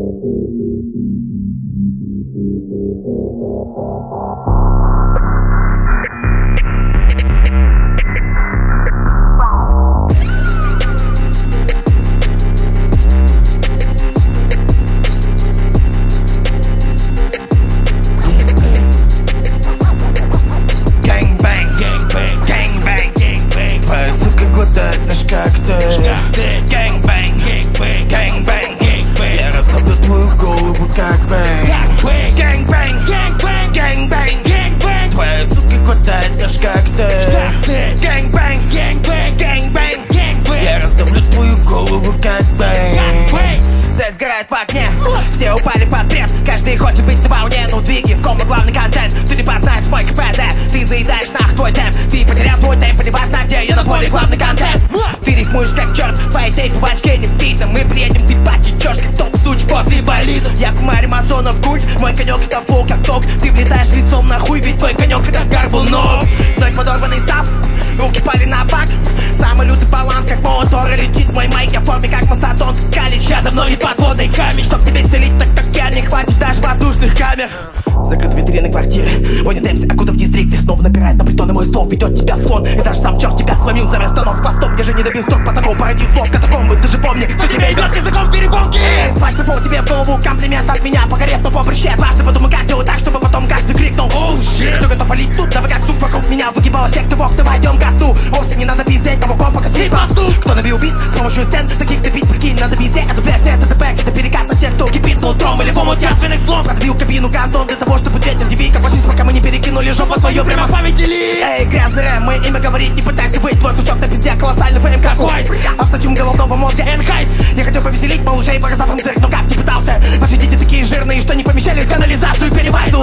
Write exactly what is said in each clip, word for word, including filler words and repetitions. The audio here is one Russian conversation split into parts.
Сгорает в огне, все упали под пресс. Каждый хочет быть на волне, но двиги в ком главный контент. Ты не познаешь мой КПД, ты заедаешь нах твой темп. Ты потерял свой темп, не важно где, я на поле главный контент. Ты рифмуешь как черт, твои тейпы в очке не видно. Мы приедем, ты потечешь, как топ случай после болида. Я кумарь масонов культ, мой конек это флоу как ток. Ты влетаешь лицом на хуй, ведь твой конек это горбунок. Вновь подорванный став, руки пали на бак. Самый лютый баланс, как мотор, летит мой майк. Я в форме как мастодонт, калич, я давно не подводный камень. Чтоб тебе стелить так, как я, не хватит даже воздушных камер. Закрыт витрины квартиры, Вони Демпси, окуда в дистрикты. Снова напирает на притон, и мой стол ведет тебя в склон. И даже сам черт тебя сломил за расстанок хвостом. Я же не добил строк, по такому породил слов катакомбы. Ты же помни, кто тебя ебет языком перепонки. Спать припол тебе в голову, комплимент от меня. Погорев, но поприще, дважды подумай, как делать так, чтобы потом каждый крикнул оу щит. Кто готов валить тут, давай как суп вокруг меня. Выгибала секты вок, давай идем ко сну. Вовсе не надо пиздеть, кого ком пока скрипа. Кто набил бит с помощью стен, таких ты бить, прикинь, надо везде. Это флеш, это тэпэк, это перекат на тех, кто кипит нутром. Или в омут ясменных флом. Продавил кабину гандон для того, чтобы ветер диви. Как почти пока мы не перекинули жопу свою прямо в памятили. Эй, грязный рэм, мы имя говорить не пытайся быть. Твой кусок на пизде, колоссальный фэм, как Уайс. Автотюн головного мозга, Энхайс. Я хотел повеселить малышей, показав им цирк, но как не пытался. Ваши дети такие жирные, что не помещались в канализацию, перевайзу.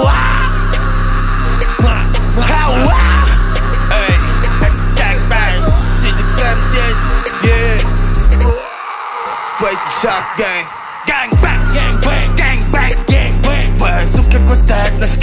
Эй, гэнг-бэнг, сидит Сэм здесь, yeah. Wait, shark gang. Гэнг-бэнг, гэнг-бэнг, гэнг-бэнг, гэнг-бэнг. Твоя сука кутает наш